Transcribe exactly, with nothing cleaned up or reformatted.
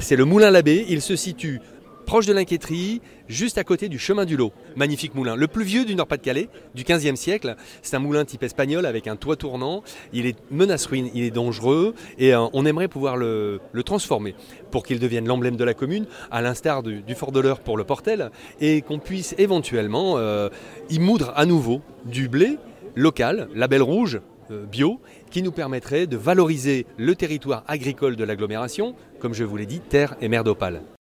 C'est le moulin Labbé, il se situe proche de l'Inquiéterie, juste à côté du chemin du Lot. Magnifique moulin, le plus vieux du Nord-Pas-de-Calais, du quinzième siècle. C'est un moulin type espagnol avec un toit tournant. Il est menace-ruine, il est dangereux et euh, on aimerait pouvoir le, le transformer pour qu'il devienne l'emblème de la commune, à l'instar du, du Fort de l'Eure pour le Portel, et qu'on puisse éventuellement euh, y moudre à nouveau du blé local, label rouge, euh, bio, qui nous permettrait de valoriser le territoire agricole de l'agglomération, comme je vous l'ai dit, terre et mer d'Opale.